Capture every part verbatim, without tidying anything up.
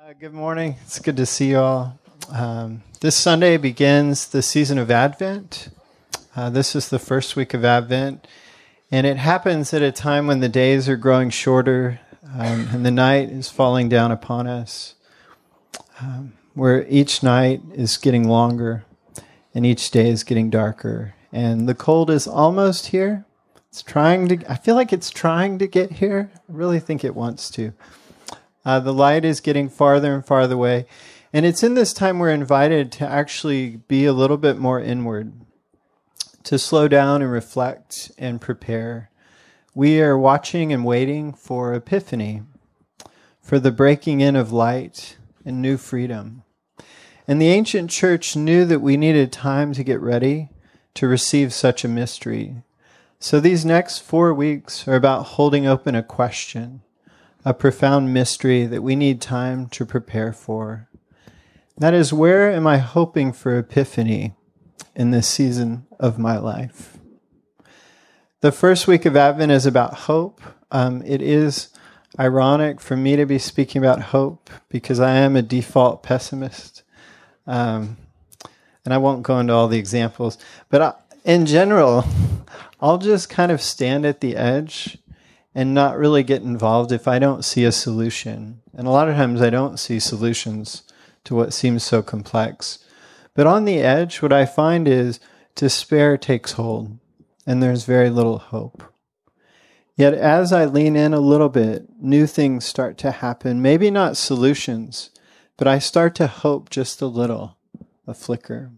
Uh, good morning. It's good to see you all. Um, this Sunday begins the season of Advent. Uh, this is the first week of Advent, and it happens at a time when the days are growing shorter um, and the night is falling down upon us, um, where each night is getting longer and each day is getting darker. And the cold is almost here. It's trying to, I feel like it's trying to get here. I really think it wants to. Uh, the light is getting farther and farther away. And it's in this time we're invited to actually be a little bit more inward, to slow down and reflect and prepare. We are watching and waiting for Epiphany, for the breaking in of light and new freedom. And the ancient church knew that we needed time to get ready to receive such a mystery. So these next four weeks are about holding open a question, a profound mystery that we need time to prepare for. That is, where am I hoping for Epiphany in this season of my life? The first week of Advent is about hope. Um, it is ironic for me to be speaking about hope because I am a default pessimist. Um, and I won't go into all the examples. But I, in general, I'll just kind of stand at the edge and not really get involved if I don't see a solution. And a lot of times I don't see solutions to what seems so complex. But on the edge, what I find is despair takes hold, and there's very little hope. Yet as I lean in a little bit, new things start to happen. Maybe not solutions, but I start to hope just a little, a flicker.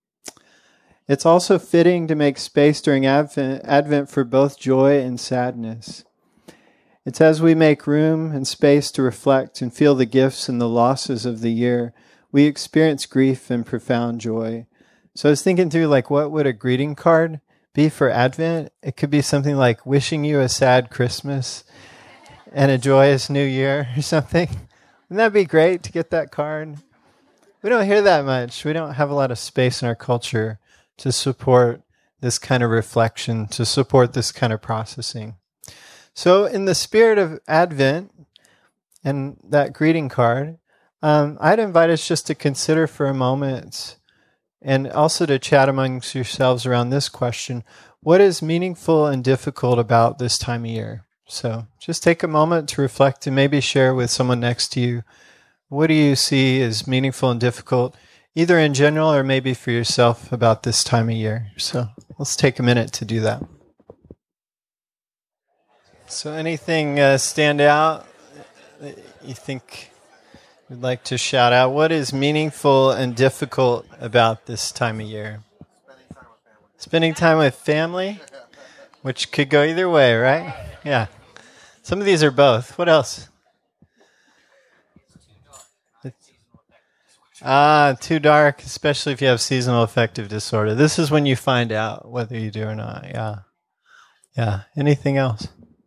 It's also fitting to make space during Advent, Advent for both joy and sadness. It's as we make room and space to reflect and feel the gifts and the losses of the year, we experience grief and profound joy. So I was thinking through, like, what would a greeting card be for Advent? It could be something like wishing you a sad Christmas and a joyous new year or something. Wouldn't that be great to get that card? We don't hear that much. We don't have a lot of space in our culture to support this kind of reflection, to support this kind of processing. So in the spirit of Advent and that greeting card, um, I'd invite us just to consider for a moment and also to chat amongst yourselves around this question: what is meaningful and difficult about this time of year? So just take a moment to reflect and maybe share with someone next to you. What do you see as meaningful and difficult, either in general or maybe for yourself, about this time of year? So let's take a minute to do that. So anything uh, stand out that you think you'd like to shout out? What is meaningful and difficult about this time of year? Spending time with family, which could go either way, right? Yeah. Some of these are both. What else? Ah, too dark, especially if you have seasonal affective disorder. This is when you find out whether you do or not. Yeah. Yeah. Anything else?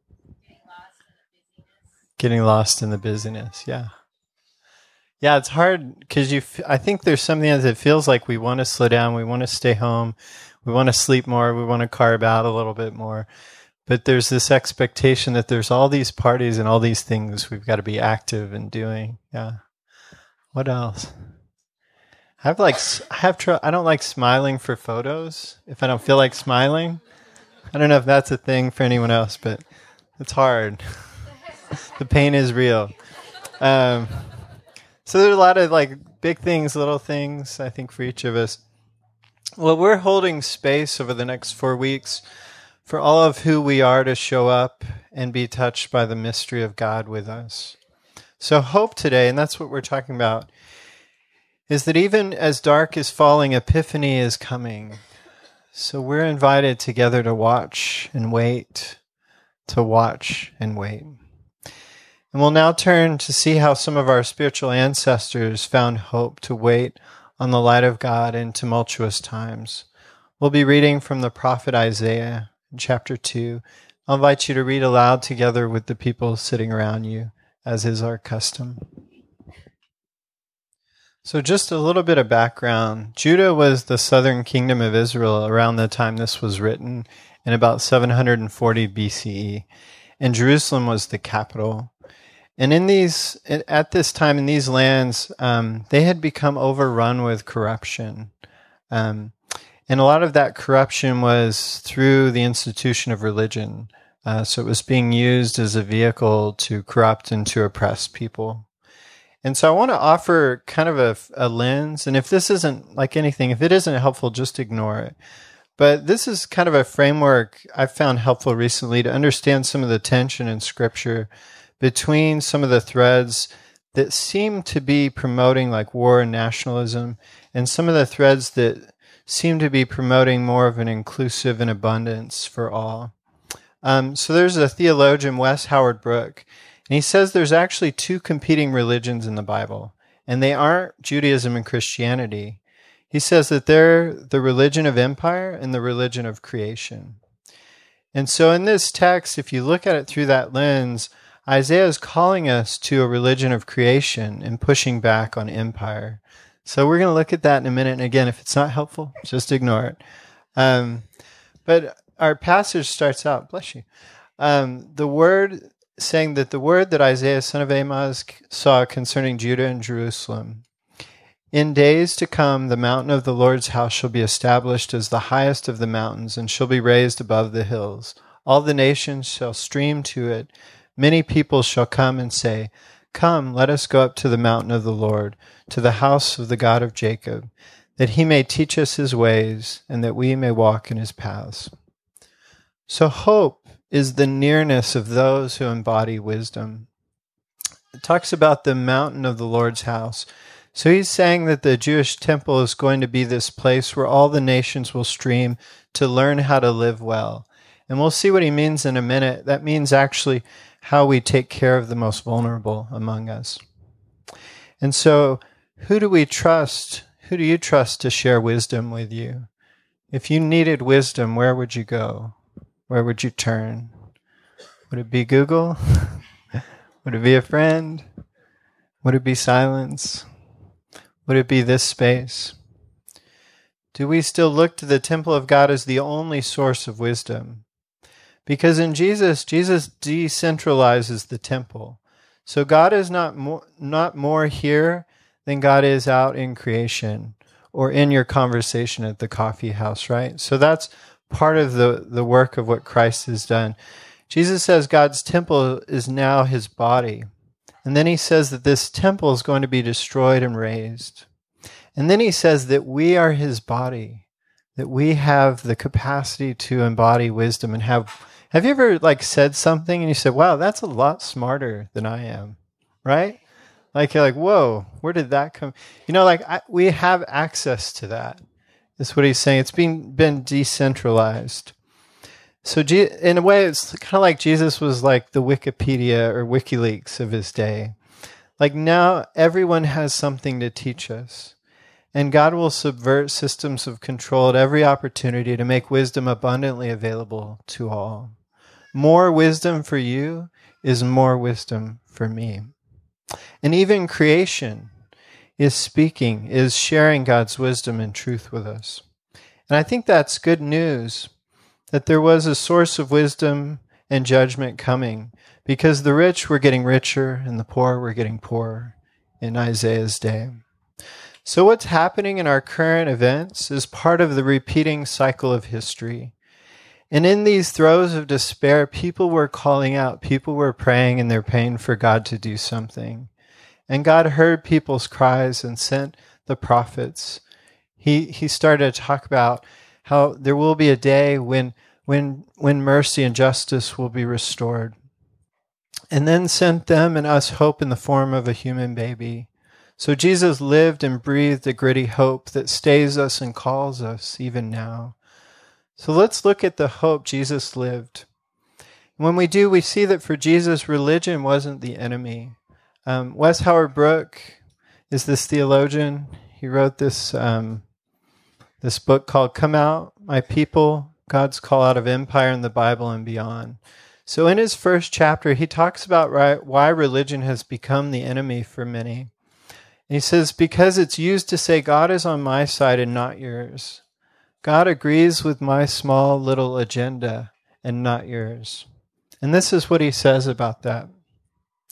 Getting lost in the busyness, yeah. Yeah, it's hard because you. F- I think there's something that it feels like we want to slow down, we want to stay home, we want to sleep more, we want to carve out a little bit more. But there's this expectation that there's all these parties and all these things we've got to be active and doing. Yeah. What else? I have like I have tr- I don't like smiling for photos if I don't feel like smiling. I don't know if that's a thing for anyone else, but it's hard. The pain is real. Um, so there's a lot of like big things, little things, I think, for each of us. Well, we're holding space over the next four weeks for all of who we are to show up and be touched by the mystery of God with us. So hope today, and that's what we're talking about, is that even as dark is falling, Epiphany is coming. So we're invited together to watch and wait, to watch and wait. And we'll now turn to see how some of our spiritual ancestors found hope to wait on the light of God in tumultuous times. We'll be reading from the prophet Isaiah in chapter two. I'll invite you to read aloud together with the people sitting around you, as is our custom. So just a little bit of background. Judah was the southern kingdom of Israel around the time this was written, in about seven hundred forty B C E. And Jerusalem was the capital. And in these, at this time in these lands, um, they had become overrun with corruption. Um, and a lot of that corruption was through the institution of religion. Uh, so it was being used as a vehicle to corrupt and to oppress people. And so I want to offer kind of a, a lens. And if this isn't like anything, if it isn't helpful, just ignore it. But this is kind of a framework I've found helpful recently to understand some of the tension in Scripture between some of the threads that seem to be promoting like war and nationalism and some of the threads that seem to be promoting more of an inclusive and abundance for all. Um, so there's a theologian, Wes Howard Brooke, and he says there's actually two competing religions in the Bible, and they aren't Judaism and Christianity. He says that they're the religion of empire and the religion of creation. And so in this text, if you look at it through that lens, Isaiah is calling us to a religion of creation and pushing back on empire. So we're going to look at that in a minute. And again, if it's not helpful, just ignore it. Um, but our passage starts out, bless you, um, the word saying that the word that Isaiah, son of Amoz, saw concerning Judah and Jerusalem. In days to come, the mountain of the Lord's house shall be established as the highest of the mountains and shall be raised above the hills. All the nations shall stream to it. Many people shall come and say, Come, let us go up to the mountain of the Lord, to the house of the God of Jacob, that he may teach us his ways and that we may walk in his paths. So hope is the nearness of those who embody wisdom. It talks about the mountain of the Lord's house. So he's saying that the Jewish temple is going to be this place where all the nations will stream to learn how to live well. And we'll see what he means in a minute. That means actually how we take care of the most vulnerable among us. And so who do we trust? Who do you trust to share wisdom with you? If you needed wisdom, where would you go? Where would you turn? Would it be Google? Would it be a friend? Would it be silence? Would it be this space? Do we still look to the temple of God as the only source of wisdom? Because in Jesus, Jesus decentralizes the temple. So God is not more, not more here than God is out in creation or in your conversation at the coffee house, right? So that's part of the, the work of what Christ has done. Jesus says God's temple is now his body. And then he says that this temple is going to be destroyed and raised. And then he says that we are his body, that we have the capacity to embody wisdom and have, have you ever like said something and you said, wow, that's a lot smarter than I am, right? Like you're like, whoa, where did that come? You know, like I, we have access to that. That's what he's saying. It's been, been decentralized. So in a way, it's kind of like Jesus was like the Wikipedia or WikiLeaks of his day. Like now, everyone has something to teach us. And God will subvert systems of control at every opportunity to make wisdom abundantly available to all. More wisdom for you is more wisdom for me. And even creation is speaking, is sharing God's wisdom and truth with us. And I think that's good news, that there was a source of wisdom and judgment coming, because the rich were getting richer and the poor were getting poorer in Isaiah's day. So what's happening in our current events is part of the repeating cycle of history. And in these throes of despair, people were calling out, people were praying in their pain for God to do something. And God heard people's cries and sent the prophets. He he started to talk about how there will be a day when when when mercy and justice will be restored. And then sent them and us hope in the form of a human baby. So Jesus lived and breathed a gritty hope that stays us and calls us even now. So let's look at the hope Jesus lived. When we do, we see that for Jesus, religion wasn't the enemy. Um, Wes Howard Brooke is this theologian. He wrote this um, this book called Come Out, My People, God's Call Out of Empire in the Bible and Beyond. So in his first chapter, he talks about right, why religion has become the enemy for many. And he says, because it's used to say, God is on my side and not yours. God agrees with my small little agenda and not yours. And this is what he says about that.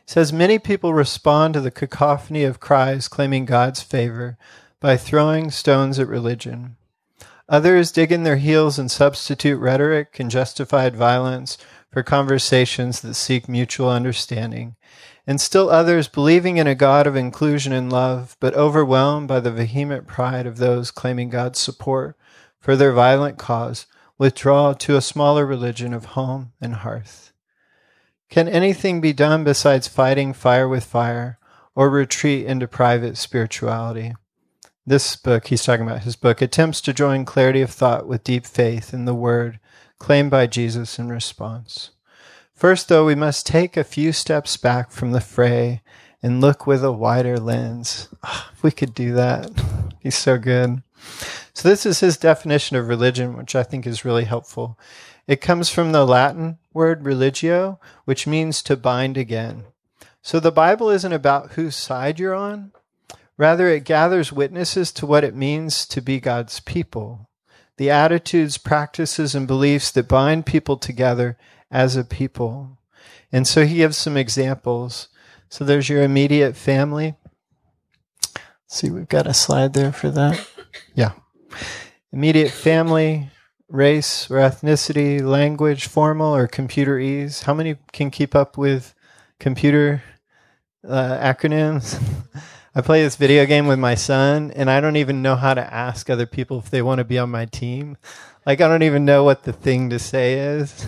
It says, many people respond to the cacophony of cries claiming God's favor by throwing stones at religion. Others dig in their heels and substitute rhetoric and justified violence for conversations that seek mutual understanding. And still others, believing in a God of inclusion and love, but overwhelmed by the vehement pride of those claiming God's support for their violent cause, withdraw to a smaller religion of home and hearth. Can anything be done besides fighting fire with fire, or retreat into private spirituality? This book, he's talking about his book, attempts to join clarity of thought with deep faith in the word claimed by Jesus in response. First, though, we must take a few steps back from the fray and look with a wider lens. Oh, if we could do that, he's so good. So this is his definition of religion, which I think is really helpful. It comes from the Latin word religio, which means to bind again. So the Bible isn't about whose side you're on. Rather, it gathers witnesses to what it means to be God's people, the attitudes, practices, and beliefs that bind people together as a people. And so he gives some examples. So there's your immediate family. Let's see, we've got a slide there for that. Yeah. Immediate family, race or ethnicity, language, formal or computer ease. How many can keep up with computer uh, acronyms? I play this video game with my son, and I don't even know how to ask other people if they want to be on my team. Like, I don't even know what the thing to say is.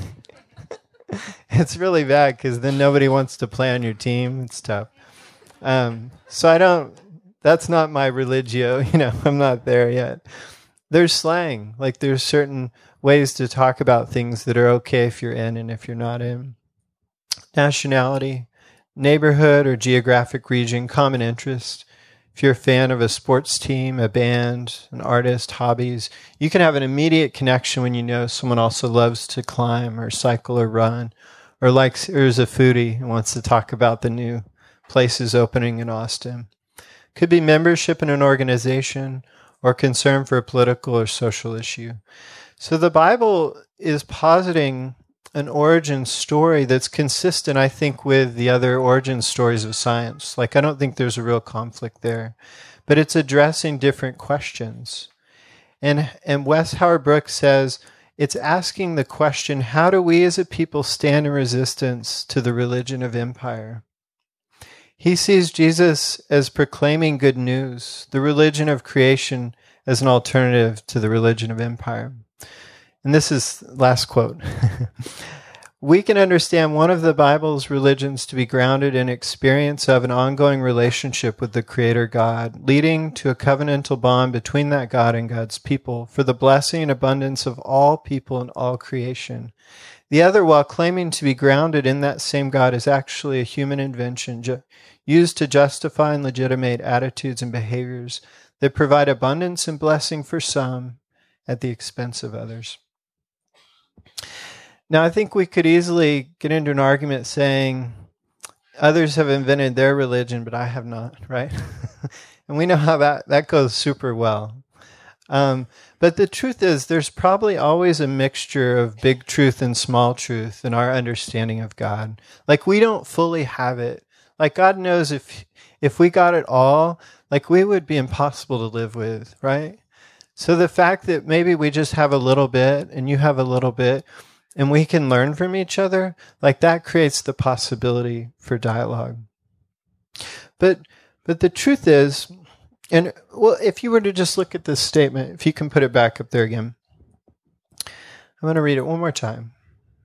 It's really bad because then nobody wants to play on your team. It's tough. Um, so I don't, that's not my religio. You know, I'm not there yet. There's slang. Like, there's certain ways to talk about things that are okay if you're in and if you're not in. Nationality, neighborhood or geographic region, common interest. If you're a fan of a sports team, a band, an artist, hobbies, you can have an immediate connection when you know someone also loves to climb or cycle or run, or likes or is a foodie and wants to talk about the new places opening in Austin. Could be membership in an organization or concern for a political or social issue. So the Bible is positing an origin story that's consistent, I think, with the other origin stories of science. Like, I don't think there's a real conflict there, but it's addressing different questions. And and Wes Howard Brooks says it's asking the question, how do we as a people stand in resistance to the religion of empire? He sees Jesus as proclaiming good news, the religion of creation as an alternative to the religion of empire. And this is last quote. We can understand one of the Bible's religions to be grounded in experience of an ongoing relationship with the Creator God, leading to a covenantal bond between that God and God's people for the blessing and abundance of all people and all creation. The other, while claiming to be grounded in that same God, is actually a human invention ju- used to justify and legitimate attitudes and behaviors that provide abundance and blessing for some at the expense of others. Now, I think we could easily get into an argument saying others have invented their religion, but I have not, right? And we know how that, that goes super well. Um, but the truth is, there's probably always a mixture of big truth and small truth in our understanding of God. Like, we don't fully have it. Like, God knows if if we got it all, like, we would be impossible to live with, right? So the fact that maybe we just have a little bit and you have a little bit and we can learn from each other, like, that creates the possibility for dialogue. But but the truth is, and well, if you were to just look at this statement, if you can put it back up there again, I'm going to read it one more time.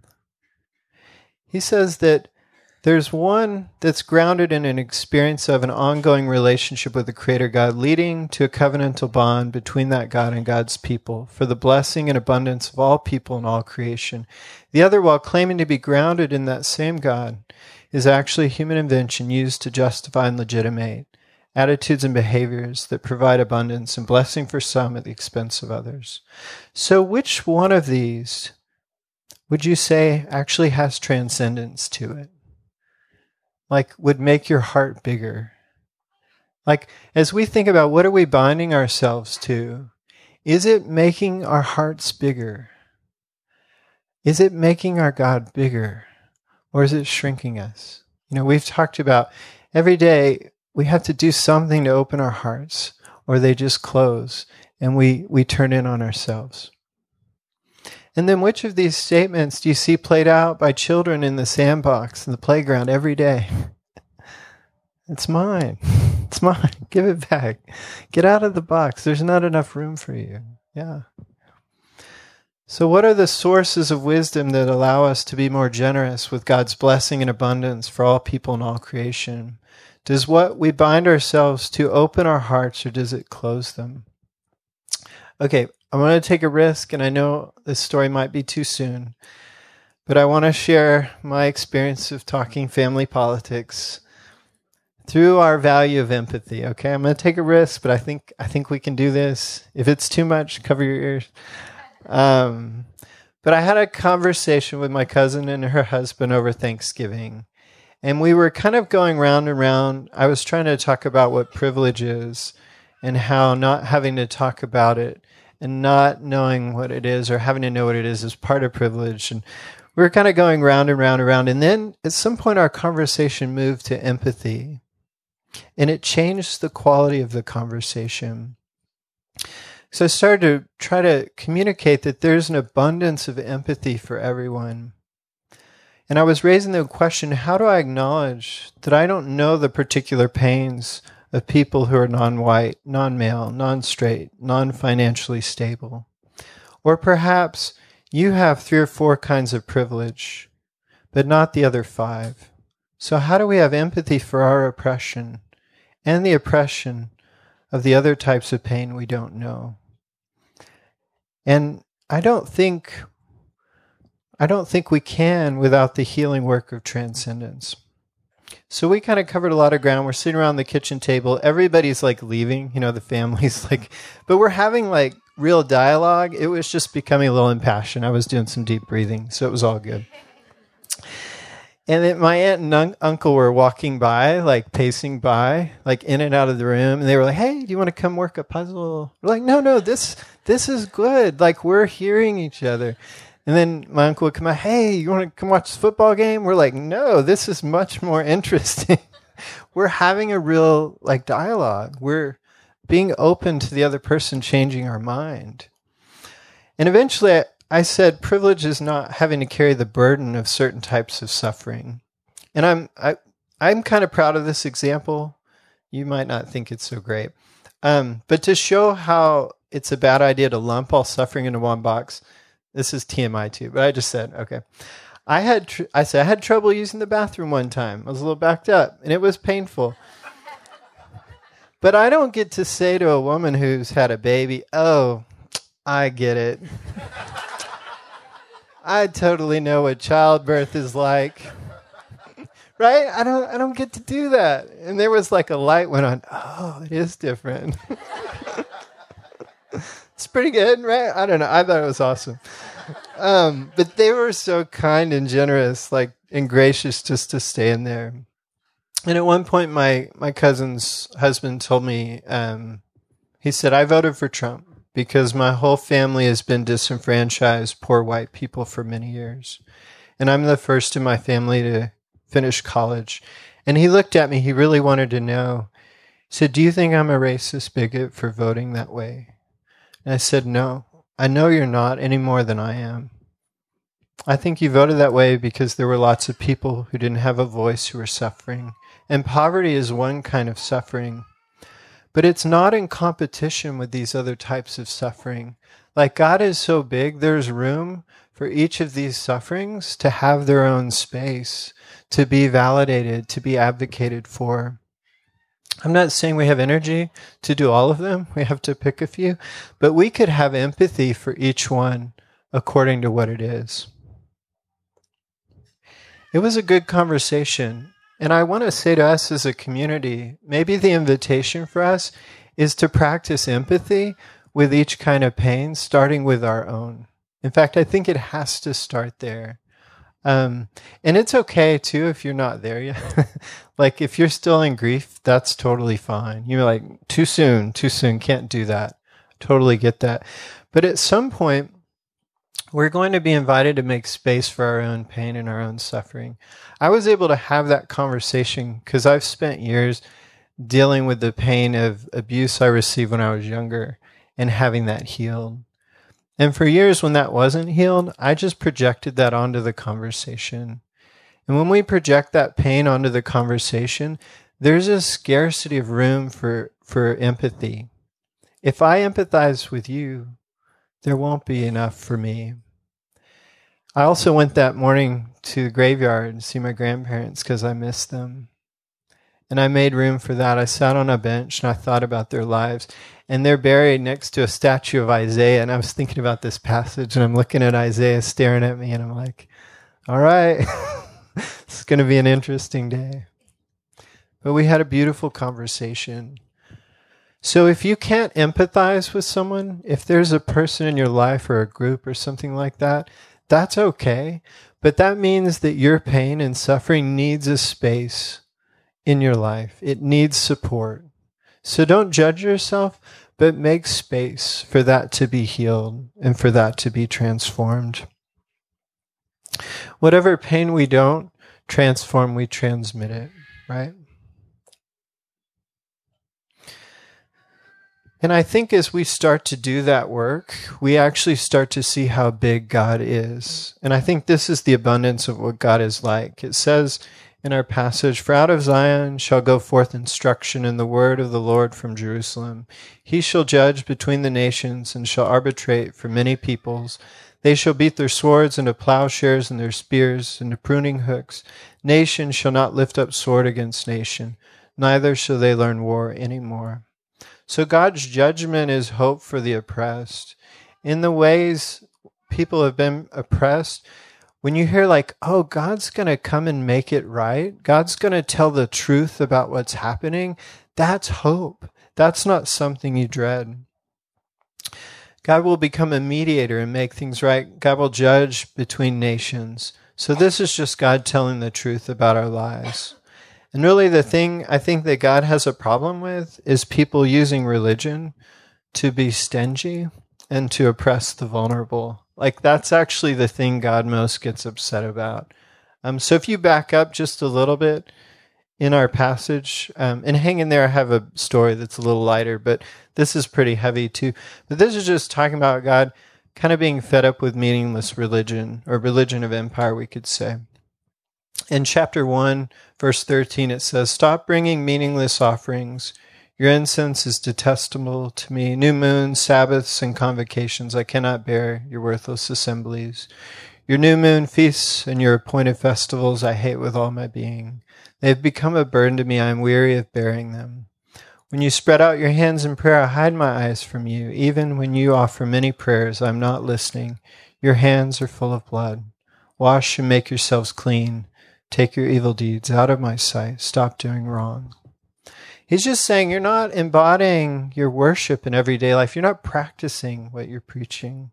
He says that there's one that's grounded in an experience of an ongoing relationship with the Creator God, leading to a covenantal bond between that God and God's people for the blessing and abundance of all people and all creation. The other, while claiming to be grounded in that same God, is actually a human invention used to justify and legitimate attitudes and behaviors that provide abundance and blessing for some at the expense of others. So which one of these would you say actually has transcendence to it? Like, would make your heart bigger? Like, as we think about what are we binding ourselves to, is it making our hearts bigger? Is it making our God bigger? Or is it shrinking us? You know, we've talked about every day we have to do something to open our hearts, or they just close and we, we turn in on ourselves. And then which of these statements do you see played out by children in the sandbox, in the playground every day? It's mine. It's mine. Give it back. Get out of the box. There's not enough room for you. Yeah. So what are the sources of wisdom that allow us to be more generous with God's blessing and abundance for all people and all creation? Does what we bind ourselves to open our hearts, or does it close them? Okay, I'm going to take a risk, and I know this story might be too soon, but I want to share my experience of talking family politics through our value of empathy. Okay, I'm going to take a risk, but I think I think we can do this. If it's too much, cover your ears. Um, but I had a conversation with my cousin and her husband over Thanksgiving, and we were kind of going round and round. I was trying to talk about what privilege is and how not having to talk about it and not knowing what it is or having to know what it is is part of privilege. And we were kind of going round and round and round. And then at some point our conversation moved to empathy, and it changed the quality of the conversation. So I started to try to communicate that there's an abundance of empathy for everyone. And I was raising the question, how do I acknowledge that I don't know the particular pains of people who are non-white, non-male, non-straight, non-financially stable? Or perhaps you have three or four kinds of privilege, but not the other five. So how do we have empathy for our oppression and the oppression of the other types of pain we don't know? And I don't think I don't think we can without the healing work of transcendence. So we kind of covered a lot of ground. We're sitting around the kitchen table. Everybody's like leaving, you know, the family's like, but we're having like real dialogue. It was just becoming a little impassioned. I was doing some deep breathing, so it was all good. And then my aunt and un- uncle were walking by, like pacing by, like in and out of the room. And they were like, hey, do you want to come work a puzzle? We're like, no, no, this this is good. Like, we're hearing each other. And then my uncle would come out, hey, you want to come watch the football game? We're like, no, this is much more interesting. We're having a real like dialogue. We're being open to the other person changing our mind. And eventually I, I said, privilege is not having to carry the burden of certain types of suffering. And I'm I, I'm kind of proud of this example. You might not think it's so great. Um, but to show how it's a bad idea to lump all suffering into one box, this is T M I too, but I just said, okay. I had tr- I said I had trouble using the bathroom one time. I was a little backed up, and it was painful. But I don't get to say to a woman who's had a baby, oh, I get it. I totally know what childbirth is like. Right? I don't I don't get to do that. And there was like a light went on. Oh, it is different. It's pretty good, right? I don't know. I thought it was awesome. Um, but they were so kind and generous, like, and gracious just to stay in there. And at one point, my, my cousin's husband told me, um, he said, I voted for Trump because my whole family has been disenfranchised, poor white people for many years. And I'm the first in my family to finish college. And he looked at me. He really wanted to know. He said, do you think I'm a racist bigot for voting that way? And I said, no, I know you're not any more than I am. I think you voted that way because there were lots of people who didn't have a voice who were suffering. And poverty is one kind of suffering. But it's not in competition with these other types of suffering. Like, God is so big, there's room for each of these sufferings to have their own space, to be validated, to be advocated for. I'm not saying we have energy to do all of them. We have to pick a few. But we could have empathy for each one according to what it is. It was a good conversation. And I want to say to us as a community, maybe the invitation for us is to practice empathy with each kind of pain, starting with our own. In fact, I think it has to start there. Um, and it's okay too if you're not there yet. Like, if you're still in grief, that's totally fine. You're like, too soon, too soon, can't do that. Totally get that. But at some point, we're going to be invited to make space for our own pain and our own suffering. I was able to have that conversation because I've spent years dealing with the pain of abuse I received when I was younger and having that healed. And for years when that wasn't healed, I just projected that onto the conversation. And when we project that pain onto the conversation, there's a scarcity of room for, for empathy. If I empathize with you, there won't be enough for me. I also went that morning to the graveyard and see my grandparents because I missed them. And I made room for that. I sat on a bench and I thought about their lives. And they're buried next to a statue of Isaiah. And I was thinking about this passage and I'm looking at Isaiah staring at me and I'm like, all right, it's going to be an interesting day. But we had a beautiful conversation. So if you can't empathize with someone, if there's a person in your life or a group or something like that, that's okay. But that means that your pain and suffering needs a space in your life. It needs support. So don't judge yourself, but make space for that to be healed and for that to be transformed. Whatever pain we don't transform, we transmit it, right? And I think as we start to do that work, we actually start to see how big God is. And I think this is the abundance of what God is like. It says in our passage, "For out of Zion shall go forth instruction and the word of the Lord from Jerusalem. He shall judge between the nations and shall arbitrate for many peoples. They shall beat their swords into plowshares and their spears into pruning hooks. Nation shall not lift up sword against nation, neither shall they learn war any more." So God's judgment is hope for the oppressed. In the ways people have been oppressed, when you hear like, oh, God's going to come and make it right, God's going to tell the truth about what's happening, that's hope. That's not something you dread. God will become a mediator and make things right. God will judge between nations. So this is just God telling the truth about our lives. And really the thing I think that God has a problem with is people using religion to be stingy and to oppress the vulnerable. Like that's actually the thing God most gets upset about. Um, so if you back up just a little bit in our passage, um, and hang in there, I have a story that's a little lighter, but this is pretty heavy too. But this is just talking about God kind of being fed up with meaningless religion, or religion of empire, we could say. In chapter one, verse thirteen, it says, "Stop bringing meaningless offerings. Your incense is detestable to me. New moons, Sabbaths, and convocations I cannot bear, your worthless assemblies. Your new moon feasts and your appointed festivals I hate with all my being. They have become a burden to me. I am weary of bearing them. When you spread out your hands in prayer, I hide my eyes from you. Even when you offer many prayers, I am not listening. Your hands are full of blood. Wash and make yourselves clean. Take your evil deeds out of my sight. Stop doing wrong." He's just saying you're not embodying your worship in everyday life. You're not practicing what you're preaching.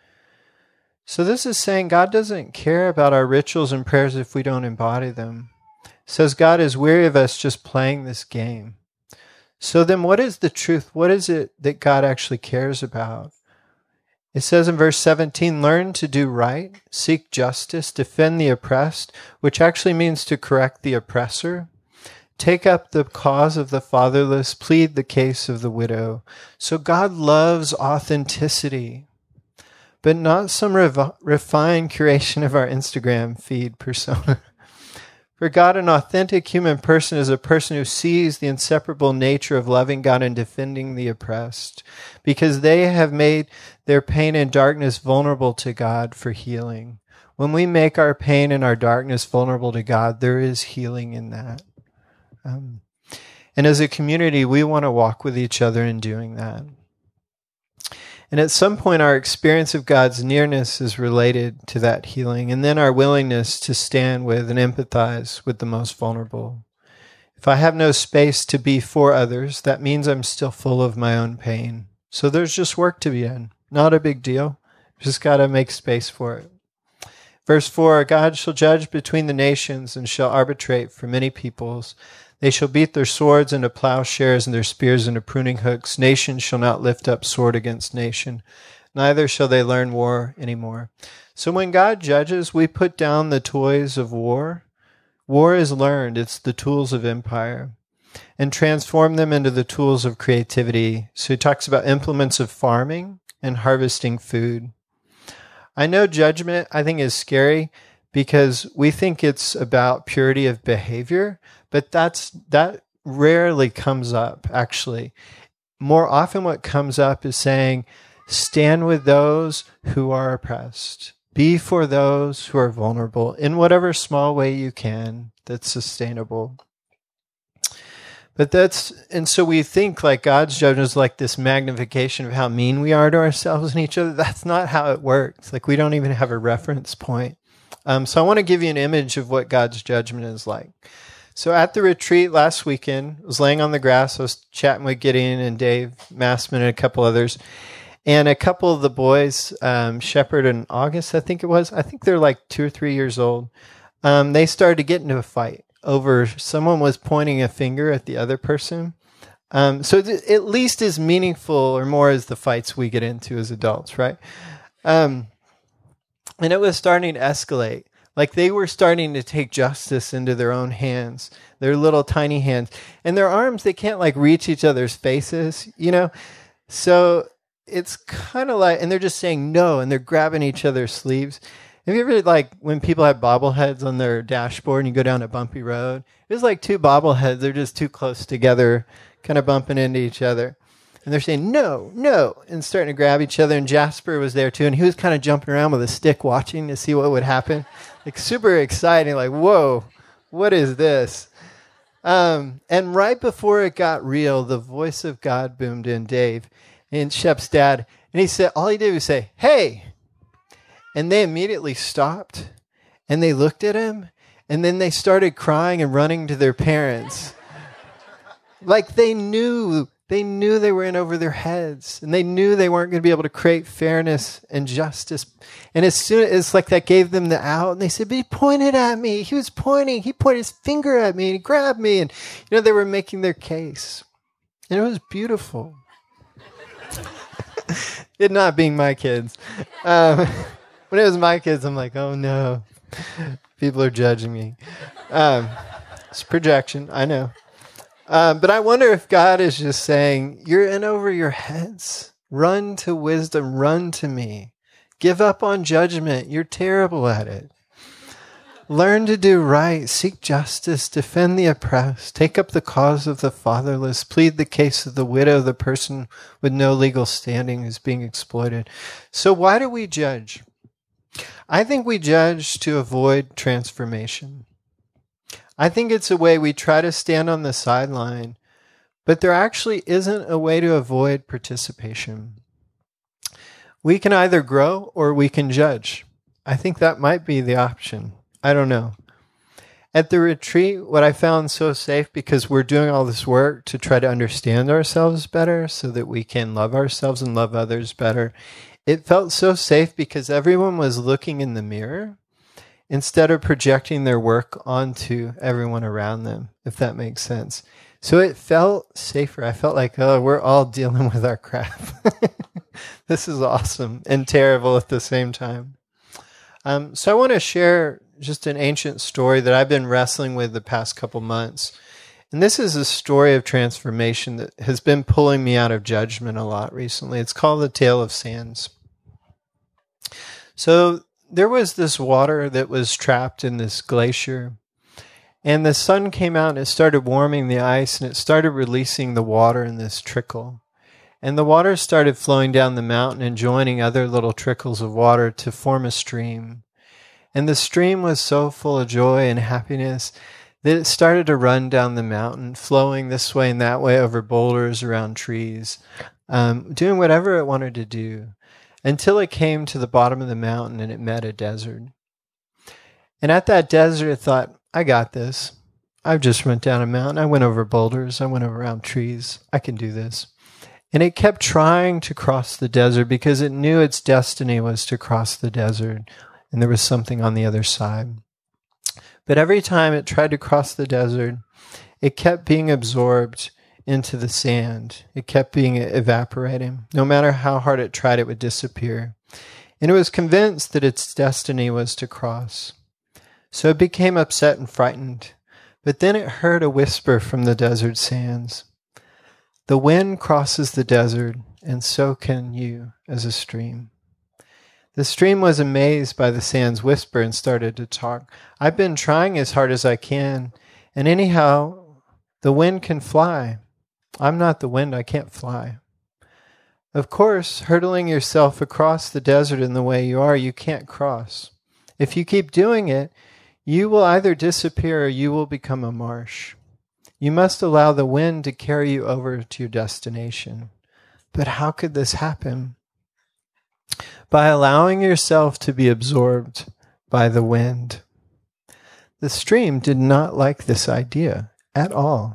So this is saying God doesn't care about our rituals and prayers if we don't embody them. It says God is weary of us just playing this game. So then what is the truth? What is it that God actually cares about? It says in verse seventeen, "Learn to do right, seek justice, defend the oppressed," which actually means to correct the oppressor. "Take up the cause of the fatherless, plead the case of the widow." So God loves authenticity, but not some rev- refined curation of our Instagram feed persona. For God, an authentic human person is a person who sees the inseparable nature of loving God and defending the oppressed, because they have made their pain and darkness vulnerable to God for healing. When we make our pain and our darkness vulnerable to God, there is healing in that. Um, and as a community, we want to walk with each other in doing that. And at some point, our experience of God's nearness is related to that healing, and then our willingness to stand with and empathize with the most vulnerable. If I have no space to be for others, that means I'm still full of my own pain. So there's just work to be done. Not a big deal. Just got to make space for it. Verse four, "God shall judge between the nations and shall arbitrate for many peoples. They shall beat their swords into plowshares and their spears into pruning hooks. Nation shall not lift up sword against nation, neither shall they learn war anymore. So when God judges, we put down the toys of war. War is learned. It's the tools of empire. And transform them into the tools of creativity. So he talks about implements of farming and harvesting food. I know judgment, I think, is scary because we think it's about purity of behavior, but that's that rarely comes up, actually. More often what comes up is saying, stand with those who are oppressed. Be for those who are vulnerable in whatever small way you can that's sustainable. But that's, and so we think like God's judgment is like this magnification of how mean we are to ourselves and each other. That's not how it works. Like we don't even have a reference point. Um, so I want to give you an image of what God's judgment is like. So at the retreat last weekend, I was laying on the grass. I was chatting with Gideon and Dave Massman and a couple others. And a couple of the boys, um, Shepard and August, I think it was, I think they're like two or three years old. Um, they started to get into a fight over someone was pointing a finger at the other person. Um, so it at least as meaningful or more as the fights we get into as adults, right? Um, and it was starting to escalate. Like they were starting to take justice into their own hands, their little tiny hands. And their arms, they can't like reach each other's faces, you know? So it's kind of like, and they're just saying no, and they're grabbing each other's sleeves. Have you ever, like, when people have bobbleheads on their dashboard and you go down a bumpy road? It was like two bobbleheads. They're just too close together, kind of bumping into each other. And they're saying, no, no, and starting to grab each other. And Jasper was there, too, and he was kind of jumping around with a stick watching to see what would happen. Like, super exciting, like, whoa, what is this? Um, and right before it got real, the voice of God boomed in, Dave, and Shep's dad. And he said, all he did was say, hey. And they immediately stopped, and they looked at him, and then they started crying and running to their parents. Like they knew, they knew they were in over their heads, and they knew they weren't going to be able to create fairness and justice. And as soon as it's like that gave them the out, and they said, but he pointed at me. He was pointing. He pointed his finger at me, and he grabbed me. And, you know, they were making their case. And it was beautiful. It not being my kids. Um When it was my kids, I'm like, oh no, people are judging me. Um, it's projection, I know. Um, but I wonder if God is just saying, you're in over your heads. Run to wisdom, run to me. Give up on judgment. You're terrible at it. Learn to do right, seek justice, defend the oppressed, take up the cause of the fatherless, plead the case of the widow, the person with no legal standing who's being exploited. So why do we judge? I think we judge to avoid transformation. I think it's a way we try to stand on the sideline, but there actually isn't a way to avoid participation. We can either grow or we can judge. I think that might be the option. I don't know. At the retreat, what I found so safe, because we're doing all this work to try to understand ourselves better so that we can love ourselves and love others better, it felt so safe because everyone was looking in the mirror instead of projecting their work onto everyone around them, if that makes sense. So it felt safer. I felt like, oh, we're all dealing with our crap. This is awesome and terrible at the same time. Um, so I want to share just an ancient story that I've been wrestling with the past couple months. And this is a story of transformation that has been pulling me out of judgment a lot recently. It's called The Tale of Sands. So there was this water that was trapped in this glacier. And the sun came out and it started warming the ice and it started releasing the water in this trickle. And the water started flowing down the mountain and joining other little trickles of water to form a stream. And the stream was so full of joy and happiness that it started to run down the mountain, flowing this way and that way over boulders, around trees, um, doing whatever it wanted to do, until it came to the bottom of the mountain and it met a desert. And at that desert, it thought, I got this. I've just went down a mountain. I went over boulders. I went around trees. I can do this. And it kept trying to cross the desert because it knew its destiny was to cross the desert, and there was something on the other side. But every time it tried to cross the desert, it kept being absorbed into the sand. It kept being evaporating. No matter how hard it tried, it would disappear. And it was convinced that its destiny was to cross. So it became upset and frightened. But then it heard a whisper from the desert sands. The wind crosses the desert, and so can you as a stream. The stream was amazed by the sand's whisper and started to talk. I've been trying as hard as I can, and anyhow, the wind can fly. I'm not the wind, I can't fly. Of course, hurtling yourself across the desert in the way you are, you can't cross. If you keep doing it, you will either disappear or you will become a marsh. You must allow the wind to carry you over to your destination. But how could this happen? By allowing yourself to be absorbed by the wind. The stream did not like this idea at all.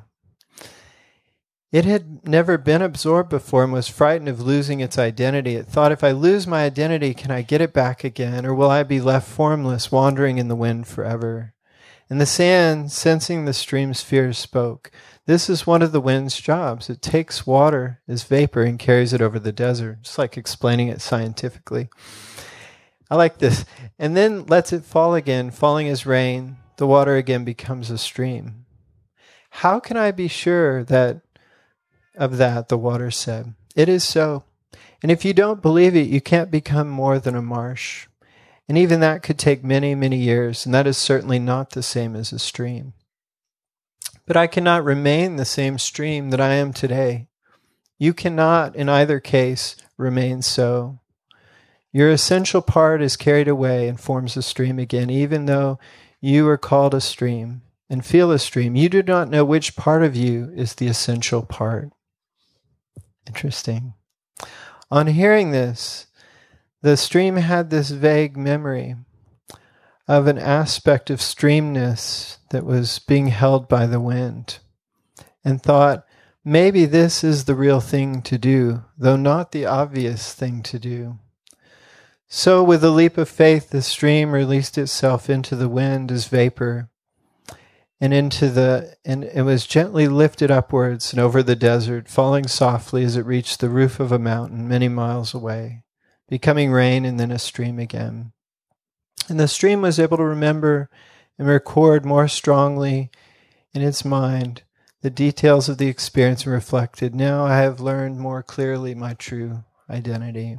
It had never been absorbed before and was frightened of losing its identity. It thought, if I lose my identity, can I get it back again? Or will I be left formless, wandering in the wind forever? And the sand, sensing the stream's fears, spoke. This is one of the wind's jobs. It takes water as vapor and carries it over the desert. Just like explaining it scientifically. I like this. And then lets it fall again, falling as rain. The water again becomes a stream. How can I be sure that of that, the water said. It is so. And if you don't believe it, you can't become more than a marsh. And even that could take many, many years, and that is certainly not the same as a stream. But I cannot remain the same stream that I am today. You cannot, in either case, remain so. Your essential part is carried away and forms a stream again, even though you are called a stream and feel a stream. You do not know which part of you is the essential part. Interesting. On hearing this, the stream had this vague memory of an aspect of streamness that was being held by the wind, and thought, maybe this is the real thing to do, though not the obvious thing to do. So with a leap of faith, the stream released itself into the wind as vapor, and into the and it was gently lifted upwards and over the desert, falling softly as it reached the roof of a mountain many miles away, becoming rain and then a stream again. And the stream was able to remember and record more strongly in its mind the details of the experience and reflected, now I have learned more clearly my true identity.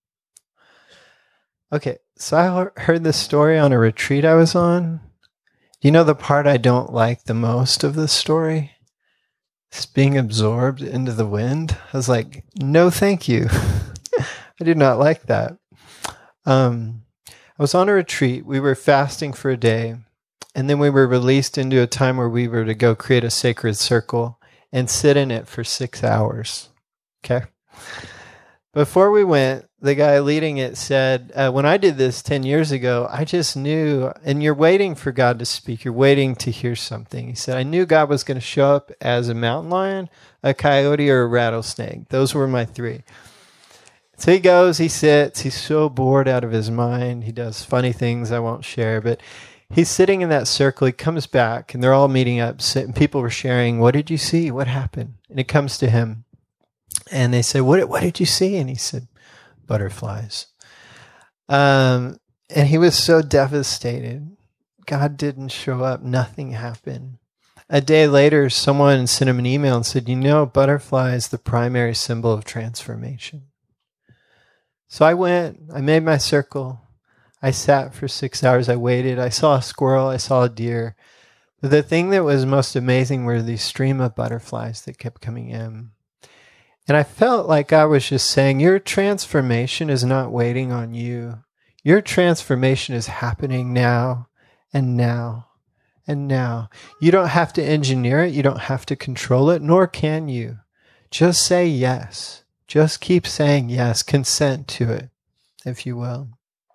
Okay, so I heard this story on a retreat I was on. You know the part I don't like the most of this story? It's being absorbed into the wind. I was like, no thank you. I did not like that. Um, I was on a retreat. We were fasting for a day. And then we were released into a time where we were to go create a sacred circle and sit in it for six hours. Okay? Before we went, the guy leading it said, uh, when I did this ten years ago, I just knew, and you're waiting for God to speak, you're waiting to hear something. He said, I knew God was going to show up as a mountain lion, a coyote, or a rattlesnake. Those were my three. So he goes, he sits, he's so bored out of his mind. He does funny things I won't share, but he's sitting in that circle. He comes back, and they're all meeting up, and people were sharing, what did you see? What happened? And it comes to him. And they say, what, what did you see? And he said, butterflies. Um, and he was so devastated. God didn't show up. Nothing happened. A day later, someone sent him an email and said, you know, butterfly is the primary symbol of transformation. So I went, I made my circle. I sat for six hours. I waited. I saw a squirrel. I saw a deer. But the thing that was most amazing were these stream of butterflies that kept coming in. And I felt like I was just saying, your transformation is not waiting on you. Your transformation is happening now and now and now. You don't have to engineer it. You don't have to control it, nor can you. Just say yes. Just keep saying yes. Consent to it, if you will.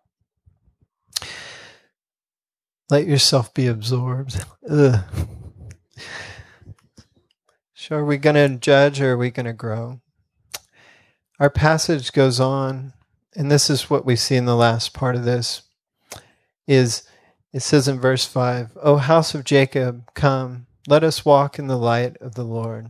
Let yourself be absorbed. Ugh. So are we going to judge or are we going to grow? Our passage goes on, and this is what we see in the last part of this, is it says in verse five, O house of Jacob, come, let us walk in the light of the Lord.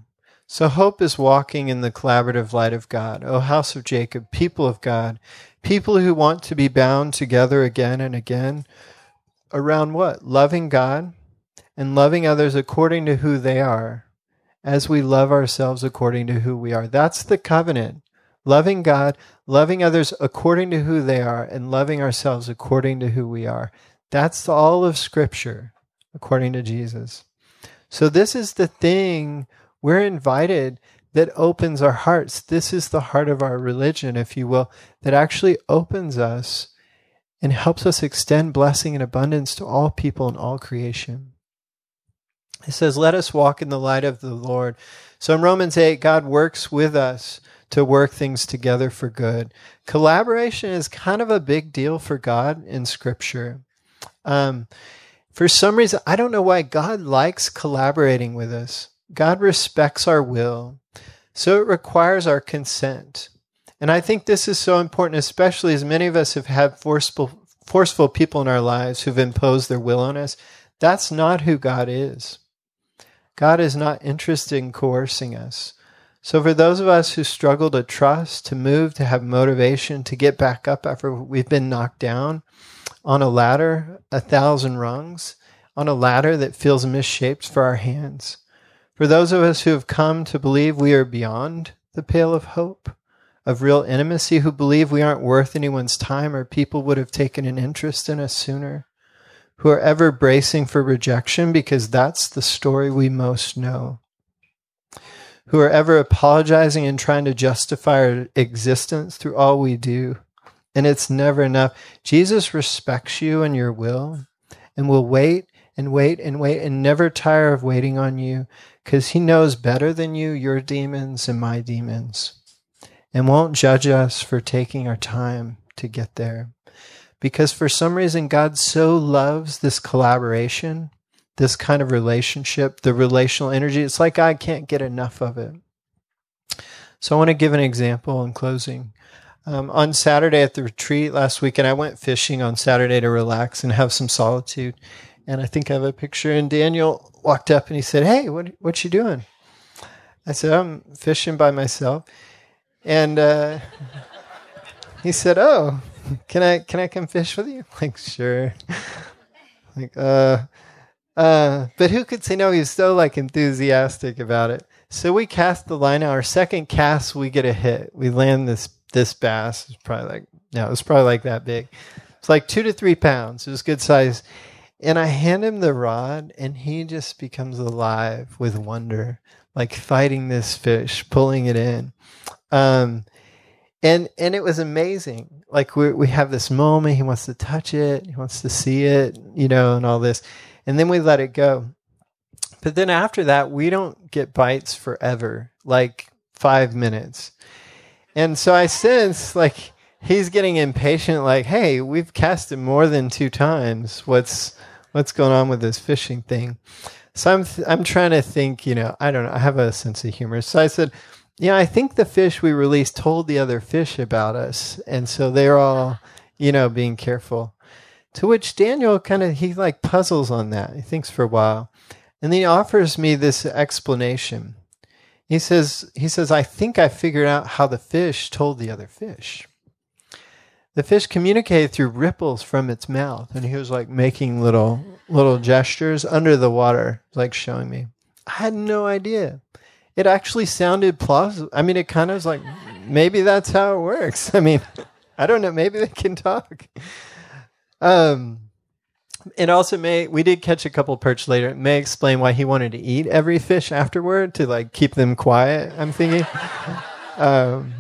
So hope is walking in the collaborative light of God. O house of Jacob, people of God, people who want to be bound together again and again around what? Loving God and loving others according to who they are, as we love ourselves according to who we are. That's the covenant. Loving God, loving others according to who they are, and loving ourselves according to who we are. That's all of Scripture, according to Jesus. So this is the thing we're invited that opens our hearts. This is the heart of our religion, if you will, that actually opens us and helps us extend blessing and abundance to all people and all creation. It says, let us walk in the light of the Lord. So in Romans eight, God works with us to work things together for good. Collaboration is kind of a big deal for God in Scripture. Um, for some reason, I don't know why God likes collaborating with us. God respects our will, so it requires our consent. And I think this is so important, especially as many of us have had forceful, forceful people in our lives who've imposed their will on us. That's not who God is. God is not interested in coercing us. So for those of us who struggle to trust, to move, to have motivation, to get back up after we've been knocked down on a ladder, a thousand rungs, on a ladder that feels misshaped for our hands. For those of us who have come to believe we are beyond the pale of hope, of real intimacy, who believe we aren't worth anyone's time or people would have taken an interest in us sooner, who are ever bracing for rejection because that's the story we most know, who are ever apologizing and trying to justify our existence through all we do, and it's never enough. Jesus respects you and your will and will wait and wait and wait and never tire of waiting on you because he knows better than you your demons and my demons, and won't judge us for taking our time to get there. Because for some reason, God so loves this collaboration, this kind of relationship, the relational energy. It's like God can't get enough of it. So I want to give an example in closing. Um, on Saturday at the retreat last weekend, I went fishing on Saturday to relax and have some solitude. And I think I have a picture. And Daniel walked up and he said, "Hey, what what you doing?" I said, "I'm fishing by myself." And uh, he said, "Oh, can I can I come fish with you?" Like, sure. Like, uh, uh, but who could say no? He was so like enthusiastic about it. So we cast the line out. Our second cast, we get a hit. We land this this bass. It's probably like no, it was probably like that big. It's like two to three pounds. It was good size. And I hand him the rod, and he just becomes alive with wonder, like fighting this fish, pulling it in. Um, and and it was amazing. Like we we have this moment. He wants to touch it. He wants to see it, you know, and all this. And then we let it go. But then after that, we don't get bites forever, like five minutes. And so I sense like he's getting impatient, like, hey, we've cast it more than two times. What's what's going on with this fishing thing? So I'm th- I'm trying to think, you know, I don't know. I have a sense of humor. So I said, yeah, I think the fish we released told the other fish about us. And so they're all, you know, being careful. To which Daniel kind of, he like puzzles on that. He thinks for a while. And then he offers me this explanation. He says, he says, I think I figured out how the fish told the other fish. The fish communicated through ripples from its mouth. And he was like making little, little gestures under the water, like showing me. I had no idea. It actually sounded plausible. I mean, it kind of was like, maybe that's how it works. I mean, I don't know. Maybe they can talk. Um, it also may, we did catch a couple perch later. It may explain why he wanted to eat every fish afterward to like keep them quiet, I'm thinking. um,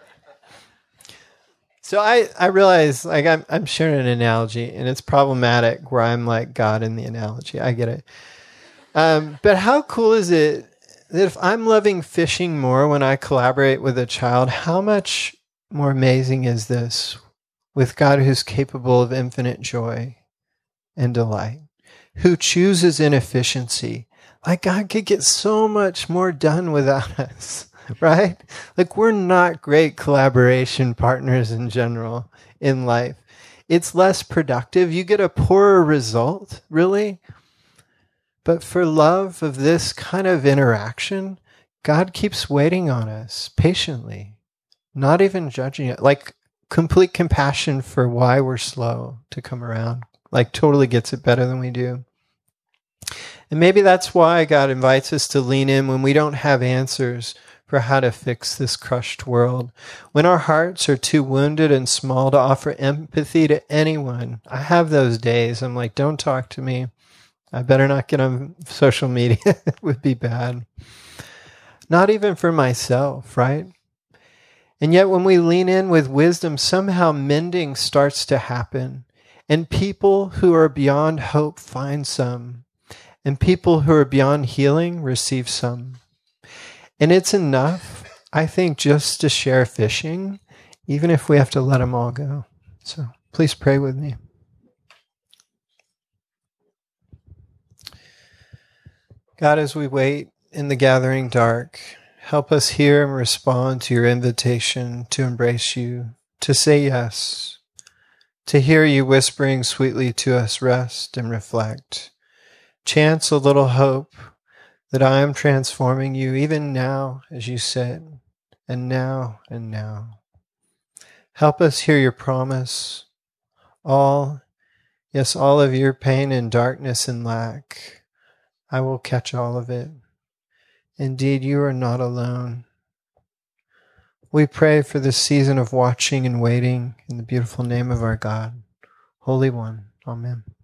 so I, I realize like I'm, I'm sharing an analogy and it's problematic where I'm like God in the analogy. I get it. Um, but how cool is it that if I'm loving fishing more when I collaborate with a child, how much more amazing is this with God who's capable of infinite joy and delight, who chooses inefficiency. Like God could get so much more done without us, right? Like we're not great collaboration partners in general in life. It's less productive. You get a poorer result, really. But for love of this kind of interaction, God keeps waiting on us patiently, not even judging it, like complete compassion for why we're slow to come around, like totally gets it better than we do. And maybe that's why God invites us to lean in when we don't have answers for how to fix this crushed world. When our hearts are too wounded and small to offer empathy to anyone. I have those days. I'm like, don't talk to me. I better not get on social media. It would be bad. Not even for myself, right? And yet when we lean in with wisdom, somehow mending starts to happen. And people who are beyond hope find some. And people who are beyond healing receive some. And it's enough, I think, just to share fishing, even if we have to let them all go. So please pray with me. God, as we wait in the gathering dark, help us hear and respond to your invitation to embrace you, to say yes, to hear you whispering sweetly to us, rest and reflect. Chance a little hope that I am transforming you even now as you sit, and now and now. Help us hear your promise, all, yes, all of your pain and darkness and lack. I will catch all of it. Indeed, you are not alone. We pray for this season of watching and waiting in the beautiful name of our God, Holy One. Amen.